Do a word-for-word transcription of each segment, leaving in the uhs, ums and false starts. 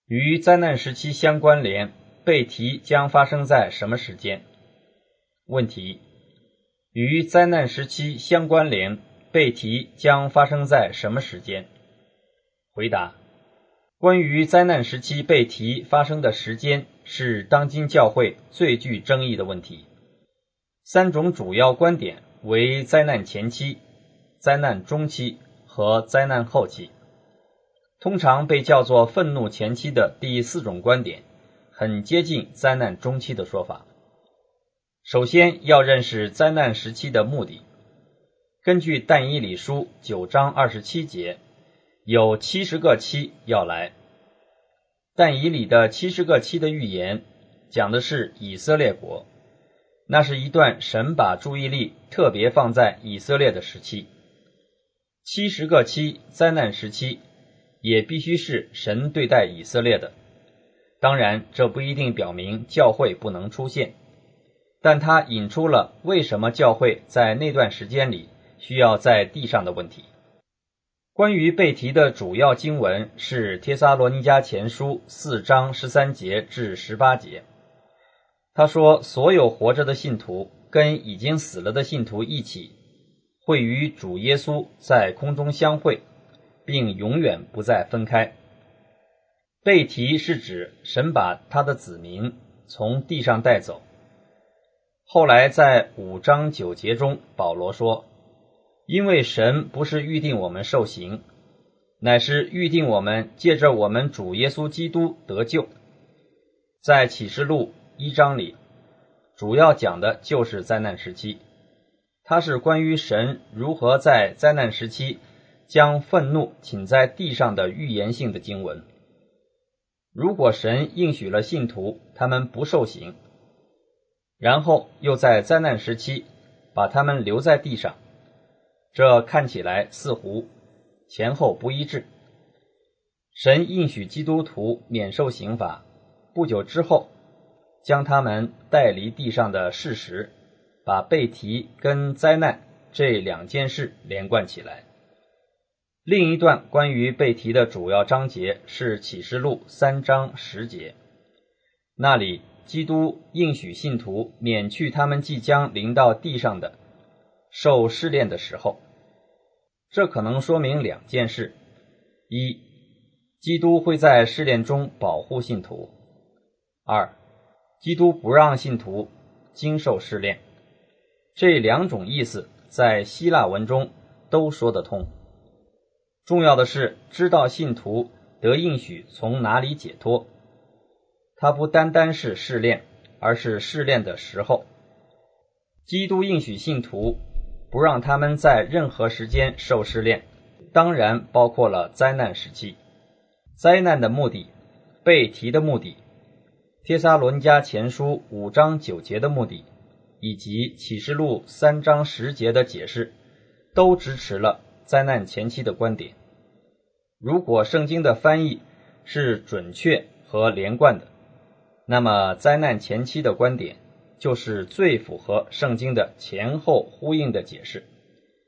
与灾难时期相关联，被提将发生在什么时间？问题：与灾难时期相关联，被提将发生在什么时间？回答：关于灾难时期被提发生的时间是当今教会最具争议的问题。三种主要观点为灾难前期、灾难中期和灾难后期。通常被叫做愤怒前期的第四种观点，很接近灾难中期的说法。首先要认识灾难时期的目的。根据但以理书九章二十七节，有七十个期要来。但以理的七十个期的预言讲的是以色列国，那是一段神把注意力特别放在以色列的时期。七十个期灾难时期也必须是神对待以色列的。当然，这不一定表明教会不能出现，但它引出了为什么教会在那段时间里需要在地上的问题。关于被提的主要经文是帖撒罗尼迦前书四章十三节至十八节。他说，所有活着的信徒跟已经死了的信徒一起，会与主耶稣在空中相会，并永远不再分开。被提是指神把他的子民从地上带走。后来在五章九节中，保罗说，因为神不是预定我们受刑，乃是预定我们借着我们主耶稣基督得救。在启示录一章里，主要讲的就是灾难时期，它是关于神如何在灾难时期将愤怒倾在地上的预言性的经文。如果神应许了信徒他们不受刑，然后又在灾难时期把他们留在地上，这看起来似乎前后不一致。神应许基督徒免受刑罚，不久之后将他们带离地上的事实，把被提跟灾难这两件事连贯起来。另一段关于被提的主要章节是启示录三章十节，那里基督应许信徒免去他们即将临到地上的受试炼的时候。这可能说明两件事：一，基督会在试炼中保护信徒；二，基督不让信徒经受试炼。这两种意思在希腊文中都说得通。重要的是知道信徒得应许从哪里解脱，它不单单是试炼，而是试炼的时候。基督应许信徒不让他们在任何时间受试炼，当然包括了灾难时期。灾难的目的，被提的目的，帖撒罗尼迦前书五章九节的目的，以及启示录三章十节的解释，都支持了灾难前期的观点。如果圣经的翻译是准确和连贯的，那么灾难前期的观点就是最符合圣经的前后呼应的解释。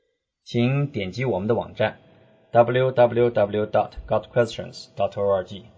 请点击我们的网站 double-u double-u double-u dot god questions dot org